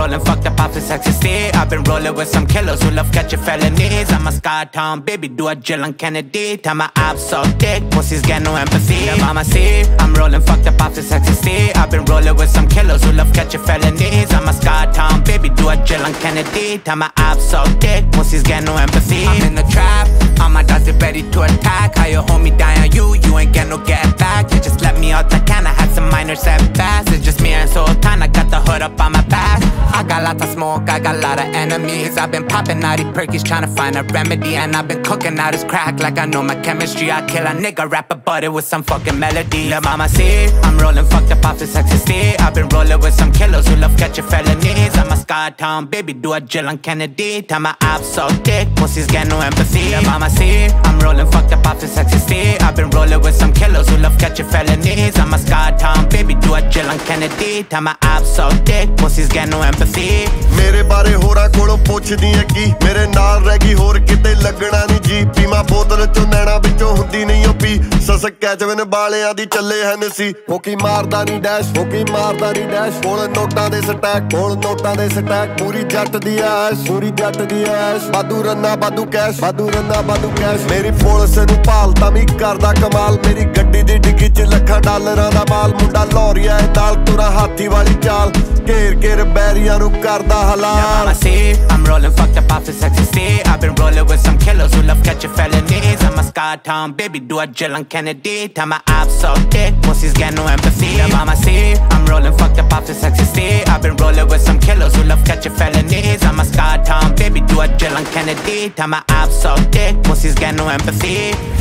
rolling fucked up off this ecstasy. I've been rolling with some killers who love catching felonies. I'm a Sky Town baby, do a Jill and Kennedy. Tell my abs so thick, pussies get no empathy. Yeah, mama see, I'm rolling fucked up off this ecstasy. I've been rolling with some killers who love catching felonies. I'm a Sky Town baby, do a Jill and Kennedy. Tell my abs so thick, pussies get no empathy. I'm in the trap, all my dogs are ready to attack. How you hold me down on you, you ain't get no get back. You just let me out the can, I had some minor setbacks. It's just me and Sultan, I got the hood up on my back. I got lots of smoke, I got a lot of enemies. I've been popping out these perkies trying to find a remedy. And I've been cooking out this crack like I know my chemistry. I kill a nigga, rap about it with some fucking melody. La mama see, I'm rolling fucked up off this ecstasy. I've been rolling with some killers who love catching felonies. I'm a Sky Town baby, do a Jill and Kennedy. Tell my abs so thick, pussies get no empathy. La mama see, I'm rolling fucked up off this ecstasy. I've been rolling with some killers who love catching felonies. I'm a Sky Town baby, do a Jill and Kennedy. Tell my abs so thick, pussies get no empathy. ਮੇਰੇ ਬਾਰੇ ਹੋਰਾਂ ਕੋਲੋਂ ਪੁੱਛਦੀਆਂ ਕੀ ਮੇਰੇ ਨਾਲ ਰਹਿ ਗਈ ਹੋਰ ਕਿਤੇ ਲੱਗਣਾ ਨਹੀਂ ਜੀ ਪੀਮਾ ਬੋਤਲ ਚੋਂ ਨੈਣਾ ਵਿੱਚੋਂ ਹੁੰਦੀ ਨਹੀਂ ਉਹ ਪੀ ਸਸਕ ਕੈਚਵਨ ਬਾਲਿਆਂ ਦੀ ਚੱਲੇ ਹਨ ਸੀ ਹੋਕੀ ਮਾਰਦਾ ਨਹੀਂ ਡੈਸ਼ ਹੋਕੀ ਮਾਰਦਾ ਨਹੀਂ ਡੈਸ਼ ਕੋਲ ਨੋਟਾਂ ਦੇ ਸਟੈਕ ਕੋਲ ਨੋਟਾਂ ਦੇ ਸਟੈਕ ਪੂਰੀ ਜੱਟ ਦੀ ਐਸ਼ ਪੂਰੀ ਜੱਟ ਦੀ ਐਸ਼ ਬਾਦੂ ਰੰਨਾ ਬਾਦੂ ਕੈਸ਼ ਬਾਦੂ ਰੰਨਾ ਬਾਦੂ ਕੈਸ਼ ਮੇਰੀ ਪੁਲਿਸ ਨੂੰ ਭਾਲਦਾ ਵੀ ਕਰਦਾ ਕਮਾਲ ਮੇਰੀ ਗੱਡੀ ਦੀ ਡਿੱਗੀ 'ਚ ਲੱਖਾਂ ਡਾਲਰਾਂ ਦਾ ਮਾਲ ਮੁੰਡਾ ਲੋਰੀਆ ਨਾਲ ਤੁਰਾ ਹਾਥੀ ਵਾਲੀ ਚਾਲ ਘੇਰ ਘੇਰ ਬੈਰੀਆਂ ਨੂੰ ਕਰਦਾ ਹਲਾਲ Mama see, I'm rolling fucked up off this ecstasy. I've been rolling with some killers who love catching felonies. I'm a Sky Town baby, do a Jill and Kennedy. Tell my abs so thick, pussies get no empathy. Yeah, mama see, I'm rolling fucked up off this ecstasy. I've been rolling with some killers who love catching felonies. I'm a Sky Town baby, do a Jill and Kennedy. Tell my abs so thick, pussies get no empathy.